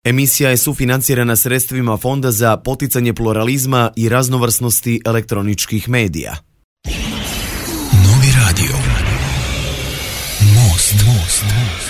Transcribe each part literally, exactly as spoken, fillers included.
Emisija je sufinancirana sredstvima Fonda za poticanje pluralizma i raznovrsnosti elektroničkih medija. Novi radio. Most. Most.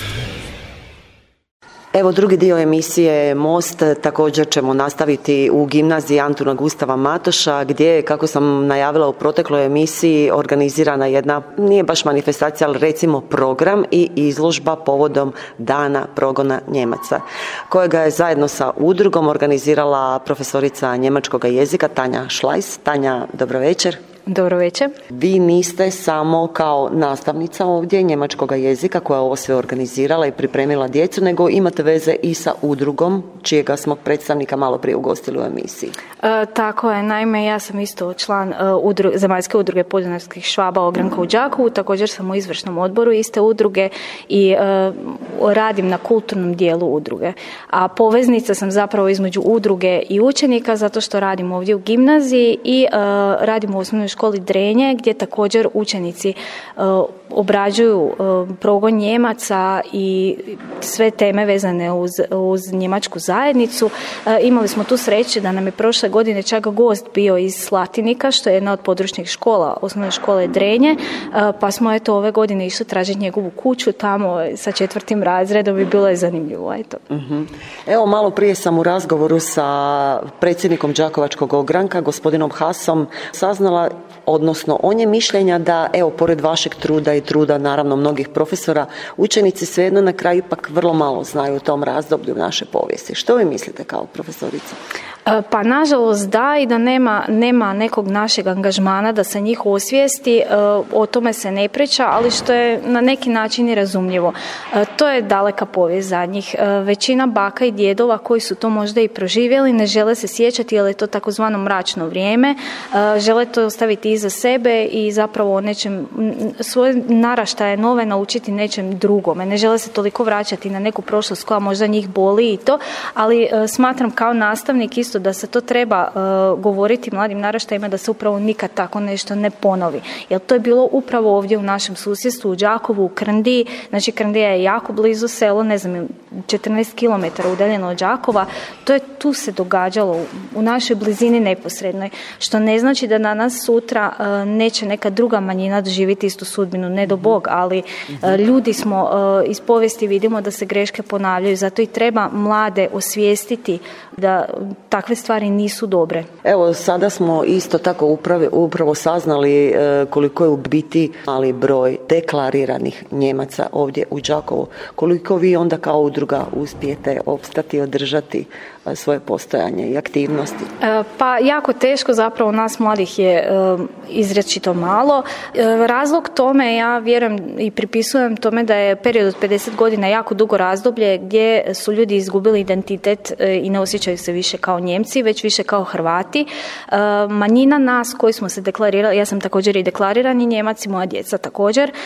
Evo drugi dio emisije Most, također ćemo nastaviti u gimnaziji Antuna Gustava Matoša gdje je, kako sam najavila u protekloj emisiji, organizirana jedna, nije baš manifestacija, ali recimo program i izložba povodom Dana progona Njemaca, kojega je zajedno sa udrugom organizirala profesorica njemačkog jezika Tanja Šlajs. Tanja, dobro večer. Dobro večer. Vi niste samo kao nastavnica ovdje njemačkog jezika koja ovo sve organizirala i pripremila djecu, nego imate veze i sa udrugom čijega smo predstavnika malo prije ugostili u emisiji. E, tako je, naime ja sam isto član uh, udru, Zemaljske udruge podunavskih Švaba Ogranka u Đakovu, također sam u izvršnom odboru iste udruge i uh, radim na kulturnom dijelu udruge. A poveznica sam zapravo između udruge i učenika zato što radim ovdje u gimnaziji i uh, radim u osnovnoj školi Drenje gdje također učenici uh, obrađuju uh, progon Njemaca i sve teme vezane uz, uz njemačku zajednicu. Uh, imali smo tu sreće da nam je prošle godine čak gost bio iz Slatinika, što je jedna od područnih škola, osnovne škole Drenje, uh, pa smo eto ove godine išli tražiti njegovu kuću tamo sa četvrtim razredom i bilo je zanimljivo. Eto. Uh-huh. Evo malo prije sam u razgovoru sa predsjednikom Đakovačkog ogranka, gospodinom Hasom, saznala, odnosno on je mišljenja da, evo, pored vašeg truda i truda naravno mnogih profesora, učenici svejedno na kraju ipak vrlo malo znaju o tom razdoblju naše povijesti. Što vi mislite kao profesorica? Pa nažalost da, i da nema, nema nekog našeg angažmana da se njih osvijesti, o tome se ne priča, ali što je na neki način i razumljivo. To je daleka povijest za njih. Većina baka i djedova koji su to možda i proživjeli ne žele se sjećati jer je to takozvano mračno vrijeme, žele to ostaviti iza sebe i zapravo nečem, svoje naraštaje nove naučiti nečem drugome. Ne žele se toliko vraćati na neku prošlost koja možda njih boli i to, ali smatram kao nastavnik isto da se to treba uh, govoriti mladim naraštajima da se upravo nikad tako nešto ne ponovi. Jer to je bilo upravo ovdje u našem susjedstvu, u Đakovu, u Krndiji. Znači Krndija je jako blizu selo, ne znam, četrnaest kilometara udaljeno od Đakova. To je tu se događalo u, u našoj blizini neposrednoj. Što ne znači da danas sutra uh, neće neka druga manjina doživjeti istu sudbinu, ne do Bog, ali uh, ljudi smo uh, iz povijesti vidimo da se greške ponavljaju. Zato i treba mlade osvijestiti da takve stvari nisu dobre. Evo, sada smo isto tako upravo, upravo saznali e, koliko je u biti mali broj deklariranih Njemaca ovdje u Đakovu. Koliko vi onda kao udruga uspijete opstati i održati e, svoje postojanje i aktivnosti? E, pa jako teško, zapravo nas mladih je e, izrečito malo. E, razlog tome, ja vjerujem i pripisujem tome da je period od pedeset godina jako dugo razdoblje gdje su ljudi izgubili identitet e, i ne osjećaju se više kao Njemci, već više kao Hrvati. E, manjina nas koji smo se deklarirali, ja sam također i deklarirani Njemac i moja djeca također, e,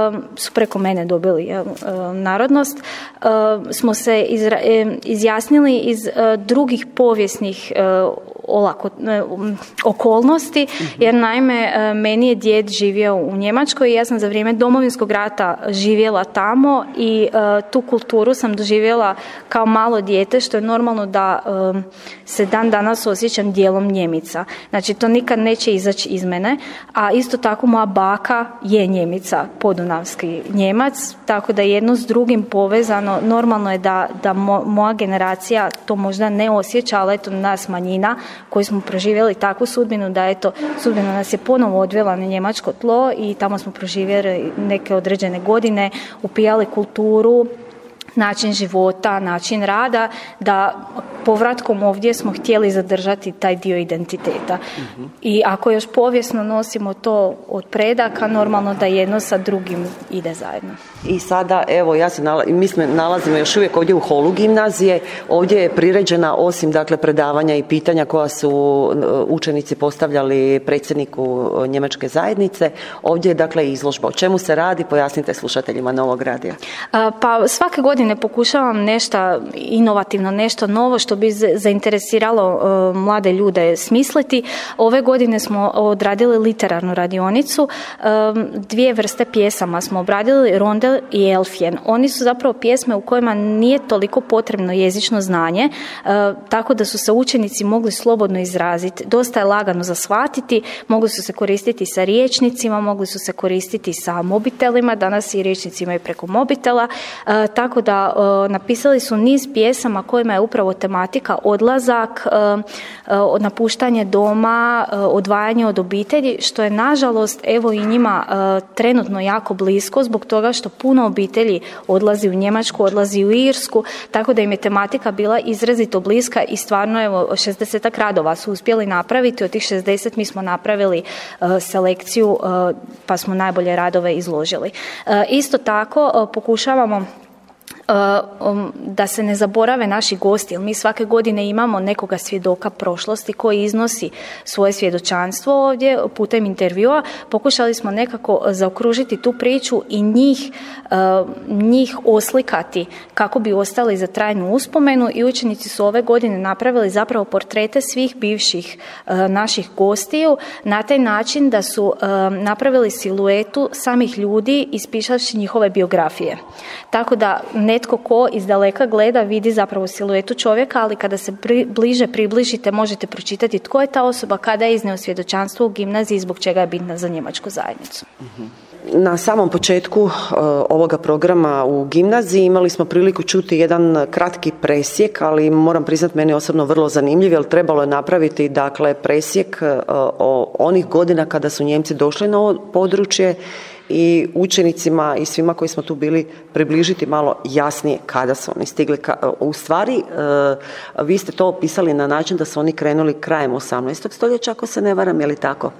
su preko mene dobili e, narodnost, e, smo se izra, e, izjasnili iz e, drugih povijesnih e, olako, e, okolnosti, jer naime e, meni je djed živio u Njemačkoj i ja sam za vrijeme Domovinskog rata živjela tamo i e, tu kulturu sam doživjela kao malo dijete, što je normalno da e, se dan danas osjećam dijelom Njemica. Znači to nikad neće izaći iz mene, a isto tako moja baka je Njemica, podunavski Njemac, tako da jedno s drugim povezano. Normalno je da, da mo, moja generacija to možda ne osjeća, ali eto nas manjina koji smo proživjeli takvu sudbinu da eto sudbina nas je ponovo odvela na njemačko tlo i tamo smo proživjeli neke određene godine, upijali kulturu, način života, način rada, da povratkom ovdje smo htjeli zadržati taj dio identiteta. Uh-huh. I ako još povijesno nosimo to od predaka, normalno da jedno sa drugim ide zajedno. I sada, evo, ja se nalazim, mi smo nalazimo još uvijek ovdje u holu gimnazije. Ovdje je priređena, osim dakle predavanja i pitanja koja su učenici postavljali predsjedniku njemačke zajednice, ovdje je dakle izložba. O čemu se radi? Pojasnite slušateljima Novog radija. Pa svake godine pokušavam nešto inovativno, nešto novo što što bi zainteresiralo mlade ljude smisliti. Ove godine smo odradili literarnu radionicu. Dvije vrste pjesama smo obradili, rondel i elfjen. Oni su zapravo pjesme u kojima nije toliko potrebno jezično znanje, tako da su se učenici mogli slobodno izraziti. Dosta je lagano za shvatiti, mogli su se koristiti sa riječnicima, mogli su se koristiti sa mobitelima, danas i riječnici imaju preko mobitela, tako da napisali su niz pjesama kojima je upravo tematika odlazak, napuštanje doma, odvajanje od obitelji, što je nažalost evo i njima trenutno jako blisko zbog toga što puno obitelji odlazi u Njemačku, odlazi u Irsku, tako da im je tematika bila izrazito bliska i stvarno evo šezdesetak radova su uspjeli napraviti, od tih šezdeset mi smo napravili selekciju pa smo najbolje radove izložili. Isto tako pokušavamo da se ne zaborave naši gosti, jer mi svake godine imamo nekoga svjedoka prošlosti koji iznosi svoje svjedočanstvo ovdje putem intervjua. Pokušali smo nekako zaokružiti tu priču i njih, njih oslikati kako bi ostali za trajnu uspomenu i učenici su ove godine napravili zapravo portrete svih bivših naših gostiju na taj način da su napravili siluetu samih ljudi ispišavši njihove biografije. Tako da netko ko iz daleka gleda vidi zapravo siluetu čovjeka, ali kada se pri, bliže približite možete pročitati tko je ta osoba, kada je iznio svjedočanstvo u gimnaziji i zbog čega je bitna za njemačku zajednicu. Na samom početku uh, ovoga programa u gimnaziji imali smo priliku čuti jedan kratki presjek, ali moram priznati meni osobno vrlo zanimljiv, jer trebalo je napraviti dakle presjek uh, o onih godina kada su Njemci došli na ovo područje i učenicima i svima koji smo tu bili približiti malo jasnije kada su oni stigli. U stvari, vi ste to opisali na način da su oni krenuli krajem osamnaestog stoljeća, ako se ne varam, je li tako?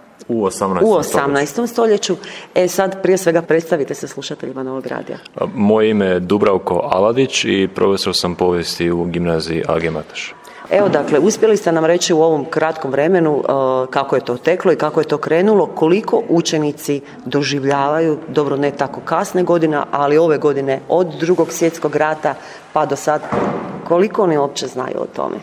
U osamnaestom. U osamnaestom stoljeću. E sad, prije svega, predstavite se slušateljima Novog radija. Moje ime je Dubravko Aladić i profesor sam povijesti u gimnaziji A G Matoš. Evo, dakle, uspjeli ste nam reći u ovom kratkom vremenu uh, kako je to teklo i kako je to krenulo, koliko učenici doživljavaju, dobro ne tako kasne godina, ali ove godine od Drugog svjetskog rata pa do sad, koliko oni uopće znaju o tome?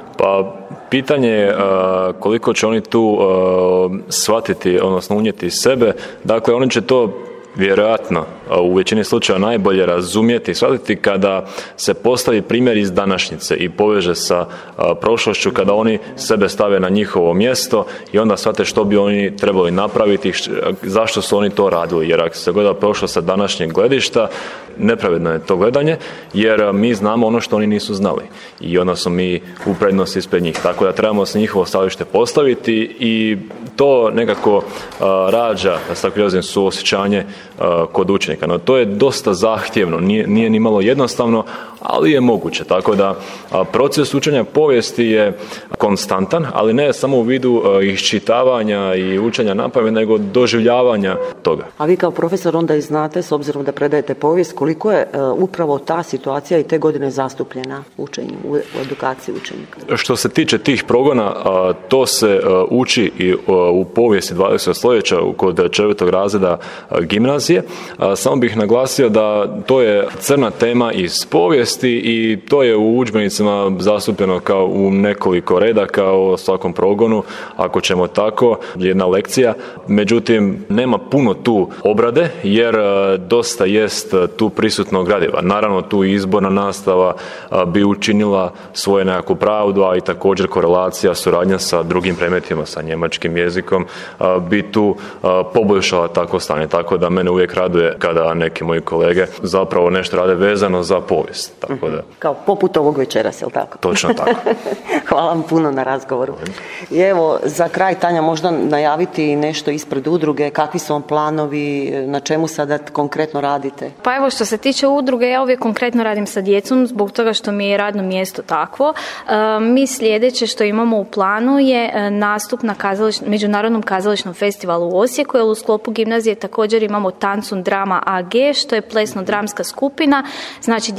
Pa pitanje je uh, koliko će oni tu uh, shvatiti, odnosno unijeti iz sebe. Dakle, oni će to vjerojatno u većini slučajeva najbolje razumjeti i shvatiti kada se postavi primjer iz današnjice i poveže sa a, prošlošću, kada oni sebe stave na njihovo mjesto i onda shvate što bi oni trebali napraviti, š, zašto su oni to radili. Jer ako se gleda prošlost sa današnjeg gledišta, nepravedno je to gledanje, jer mi znamo ono što oni nisu znali i onda smo mi u prednosti ispred njih. Tako da trebamo se njihovo stavište postaviti i to nekako a, rađa, da se tako izrazim, suosjećanje a, kod učenika. No, to je dosta zahtjevno, nije, nije ni malo jednostavno, ali je moguće. Tako da a, proces učenja povijesti je konstantan, ali ne samo u vidu a, iščitavanja i učenja napamet, nego doživljavanja toga. A vi kao profesor onda i znate, s obzirom da predajete povijest, koliko je uh, upravo ta situacija i te godine zastupljena u učenju, u edukaciji učenika? Što se tiče tih progona, a, to se a, uči i a, u povijesti dvadesetog stoljeća kod četvrtog razreda a, gimnazije. A, samo bih naglasio da to je crna tema iz povijesti i to je u udžbenicima zastupljeno kao u nekoliko redaka o svakom progonu, ako ćemo tako, jedna lekcija. Međutim, nema puno tu obrade, jer a, dosta jest tu prisutnog gradiva. Naravno, tu izborna nastava a, bi učinila svoje nekakvu pravdu, a i također korelacija, suradnja sa drugim predmetima, sa njemačkim jezikom, a, bi tu a, poboljšala tako stanje. Tako da mene uvijek raduje kada neki moji kolege zapravo nešto rade vezano za povijest. Tako da. Kao poput ovog večeras, je li tako? Točno tako. Hvala vam puno na razgovoru. I evo, za kraj, Tanja, možda najaviti nešto ispred udruge, kakvi su vam planovi, na čemu sada konkretno radite? Pa evo, što se tiče udruge, ja uvijek konkretno radim sa djecom zbog toga što mi je radno mjesto takvo. E, mi sljedeće što imamo u planu je nastup na kazališ, Međunarodnom kazališnom festivalu u Osijeku, jer u sklopu gimnazije također imamo Tancun Drama A G, što je plesno-dramska skupina. Znači, djeca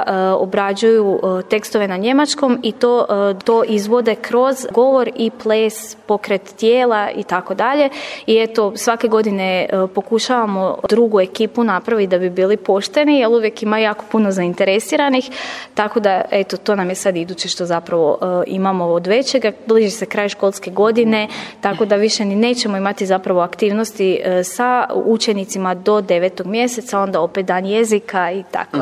djeca obrađuju tekstove na njemačkom i to, to izvode kroz govor i ples, pokret tijela i tako dalje. I eto, svake godine pokušavamo drugu ekipu napraviti da bi bili pošteni, jer uvijek ima jako puno zainteresiranih, tako da eto, to nam je sad iduće što zapravo imamo od većega. Bliži se kraj školske godine, tako da više ni nećemo imati zapravo aktivnosti sa učenicima do devetog mjeseca, onda opet dan jezika i tako.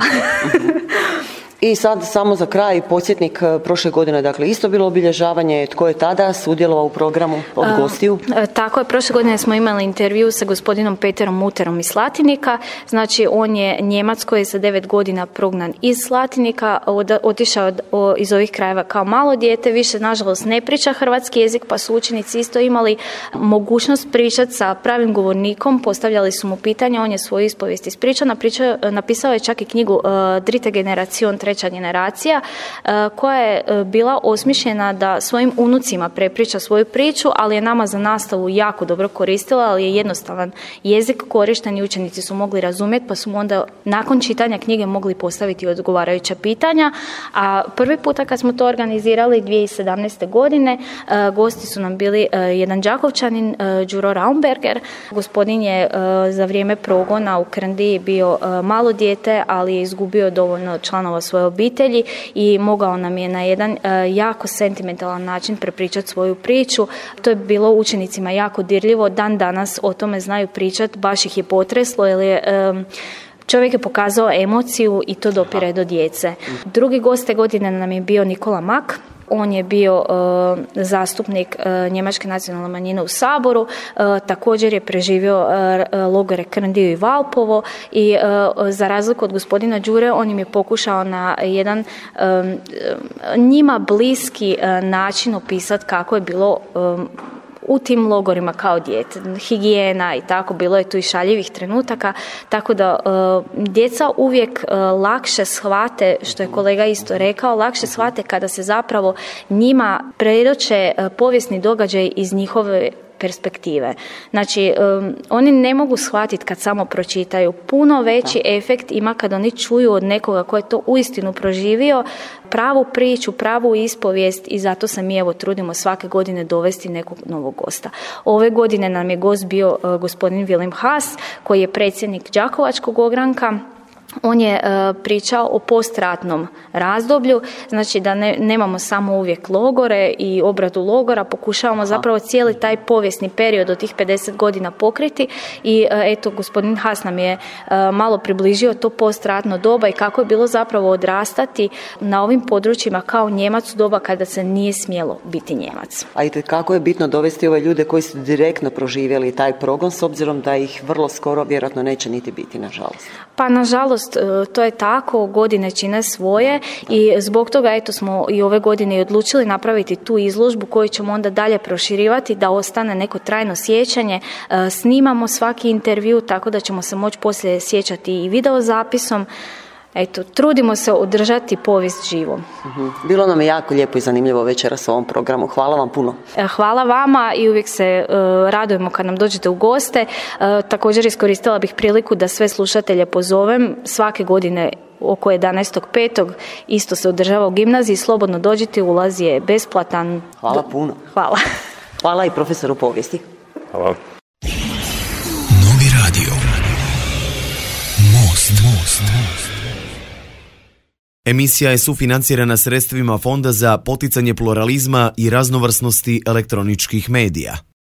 I sad samo za kraj podsjetnik prošle godine, dakle isto bilo obilježavanje, tko je tada sudjelovao u programu od gostiju? E, tako je, prošle godine smo imali intervju sa gospodinom Peterom Muterom iz Slatinika, znači on je Njemac koji je sa devet godina prognan iz Slatinika, od, otišao od, o, iz ovih krajeva kao malo dijete, više nažalost ne priča hrvatski jezik, pa su učenici isto imali mogućnost pričati sa pravim govornikom, postavljali su mu pitanja, on je svoju ispovijest ispričao, napričao, napisao je čak i knjigu uh, Dritte Generation, treća generacija, koja je bila osmišljena da svojim unucima prepriča svoju priču, ali je nama za nastavu jako dobro koristila, ali je jednostavan jezik korišten i učenici su mogli razumjeti, pa su onda nakon čitanja knjige mogli postaviti odgovarajuća pitanja. A prvi puta kad smo to organizirali dvije tisuće sedamnaeste. godine, gosti su nam bili jedan Đakovčanin, Đuro Raumberger. Gospodin je za vrijeme progona u Krndiji bio malo dijete, ali je izgubio dovoljno članova svoje obitelji i mogao nam je na jedan uh, jako sentimentalan način prepričati svoju priču. To je bilo učenicima jako dirljivo, dan danas o tome znaju pričati, baš ih je potreslo jer je um, čovjek je pokazao emociju i to dopire do djece. Drugi gost te godine nam je bio Nikola Mak. On je bio uh, zastupnik uh, njemačke nacionalne manjine u Saboru, uh, također je preživio uh, logore Krndiju i Valpovo i uh, za razliku od gospodina Đure, on im je pokušao na jedan um, njima bliski uh, način opisati kako je bilo um, u tim logorima kao dijete, higijena i tako, bilo je tu i šaljivih trenutaka, tako da uh, djeca uvijek uh, lakše shvate, što je kolega isto rekao, lakše shvate kada se zapravo njima predoče uh, povijesni događaj iz njihove perspektive. Znači, um, oni ne mogu shvatiti kad samo pročitaju. Puno veći efekt ima kad oni čuju od nekoga ko je to uistinu proživio, pravu priču, pravu ispovijest i zato se mi evo trudimo svake godine dovesti nekog novog gosta. Ove godine nam je gost bio uh, gospodin Wilhelm Haas, koji je predsjednik Đakovačkog ogranka. On je uh, pričao o postratnom razdoblju, znači da ne, nemamo samo uvijek logore i obradu logora, pokušavamo zapravo cijeli taj povijesni period od tih pedeset godina pokriti i uh, eto, gospodin Haas nam je uh, malo približio to postratno doba i kako je bilo zapravo odrastati na ovim područjima kao Njemac u doba kada se nije smjelo biti Njemac. A i kako je bitno dovesti ove ljude koji su direktno proživjeli taj progon, s obzirom da ih vrlo skoro vjerojatno neće niti biti, nažalost. Pa nažalost to je tako, godine čine svoje i zbog toga eto smo i ove godine odlučili napraviti tu izložbu koju ćemo onda dalje proširivati da ostane neko trajno sjećanje. Snimamo svaki intervju tako da ćemo se moći poslije sjećati i videozapisom. Eto, trudimo se održati povijest živom. Bilo nam je jako lijepo i zanimljivo večeras u ovom programu. Hvala vam puno. Hvala vama i uvijek se uh, radujemo kad nam dođete u goste. Uh, također iskoristila bih priliku da sve slušatelje pozovem. Svake godine oko jedanaestog petog isto se održava u gimnaziji. Slobodno dođite, ulaz je besplatan. Hvala puno. Hvala. Hvala i profesoru povijesti. Hvala. Novi radio. Most. Most. Most. Emisija je sufinancirana sredstvima Fonda za poticanje pluralizma i raznovrsnosti elektroničkih medija.